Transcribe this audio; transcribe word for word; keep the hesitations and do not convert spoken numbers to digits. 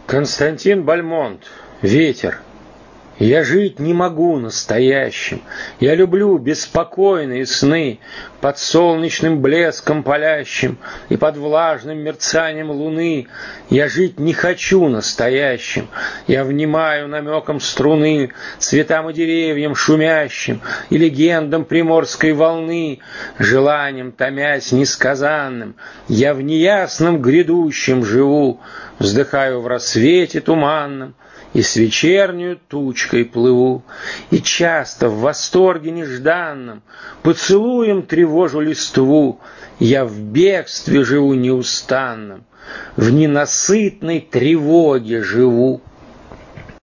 Константин Бальмонт. Ветер. Я жить не могу настоящим. Я люблю беспокойные сны под солнечным блеском палящим и под влажным мерцанием луны. Я жить не хочу настоящим. Я внимаю намеком струны, цветам и деревьям шумящим и легендам приморской волны, желанием томясь несказанным. Я в неясном грядущем живу, вздыхаю в рассвете туманном, и с вечернюю тучкой плыву, и часто в восторге нежданном поцелуем тревожу листву. Я в бегстве живу неустанном, в ненасытной тревоге живу.